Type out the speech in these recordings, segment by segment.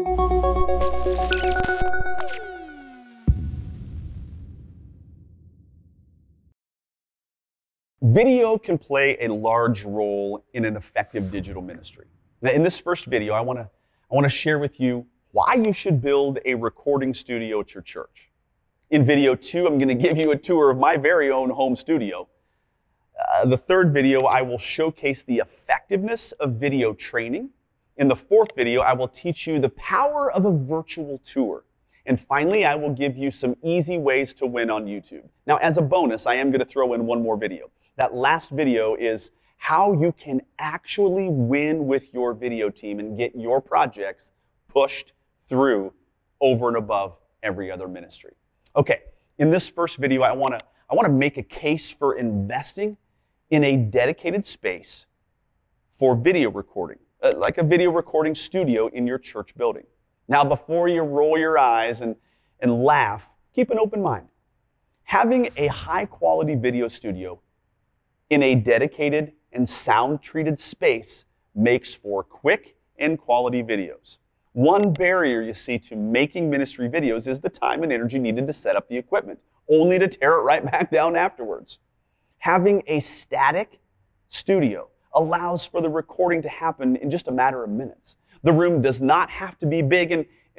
Video can play a large role in an effective digital ministry. Now, in this first video, I want to share with you why you should build a recording studio at your church. In video 2, I'm going to give you a tour of my very own home studio. The third video, I will showcase the effectiveness of video training. In the fourth video, I will teach you the power of a virtual tour. And finally, I will give you some easy ways to win on YouTube. Now, as a bonus, I am going to throw in one more video. That last video is how you can actually win with your video team and get your projects pushed through over and above every other ministry. Okay, in this first video, I want to make a case for investing in a dedicated space for video recording, like a video recording studio in your church building. Now, before you roll your eyes and laugh, keep an open mind. Having a high-quality video studio in a dedicated and sound-treated space makes for quick and quality videos. One barrier you see to making ministry videos is the time and energy needed to set up the equipment, only to tear it right back down afterwards. Having a static studio allows for the recording to happen in just a matter of minutes. The room does not have to be big,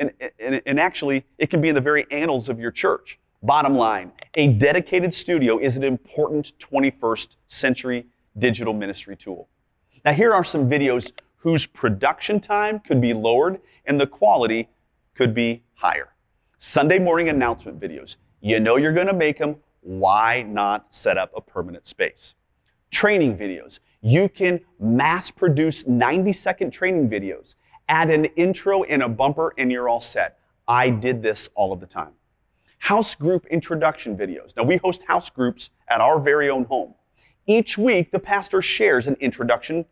and actually, it can be in the very annals of your church. Bottom line, a dedicated studio is an important 21st century digital ministry tool. Now, here are some videos whose production time could be lowered and the quality could be higher. Sunday morning announcement videos. You know you're going to make them. Why not set up a permanent space? Training videos. You can mass produce 90-second training videos. Add an intro and a bumper and you're all set. I did this all of the time. House group introduction videos. Now, we host house groups at our very own home. Each week, the pastor shares an introduction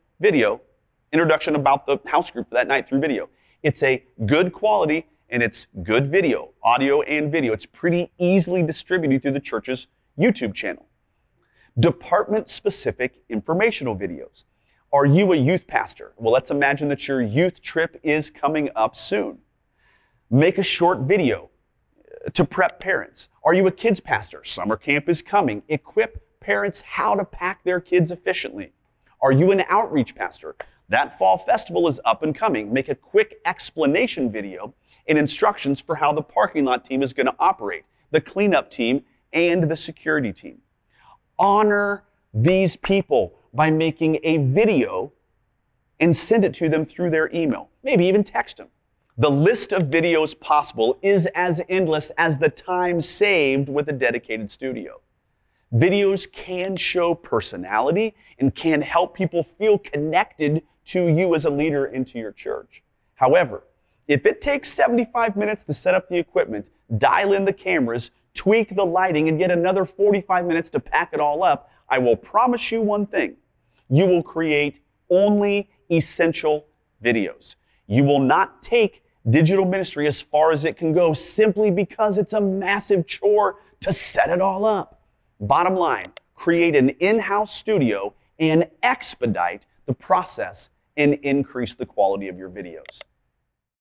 about the house group for that night through video. It's a good quality and it's good video, audio and video. It's pretty easily distributed through the church's YouTube channel. Department-specific informational videos. Are you a youth pastor? Well, let's imagine that your youth trip is coming up soon. Make a short video to prep parents. Are you a kids pastor? Summer camp is coming. Equip parents how to pack their kids efficiently. Are you an outreach pastor? That fall festival is up and coming. Make a quick explanation video and instructions for how the parking lot team is going to operate, the cleanup team, and the security team. Honor these people by making a video and send it to them through their email. Maybe even text them. The list of videos possible is as endless as the time saved with a dedicated studio. Videos can show personality and can help people feel connected to you as a leader into your church. However, if it takes 75 minutes to set up the equipment, dial in the cameras, tweak the lighting, and get another 45 minutes to pack it all up, I will promise you one thing. You will create only essential videos. You will not take digital ministry as far as it can go simply because it's a massive chore to set it all up. Bottom line, create an in-house studio and expedite the process and increase the quality of your videos.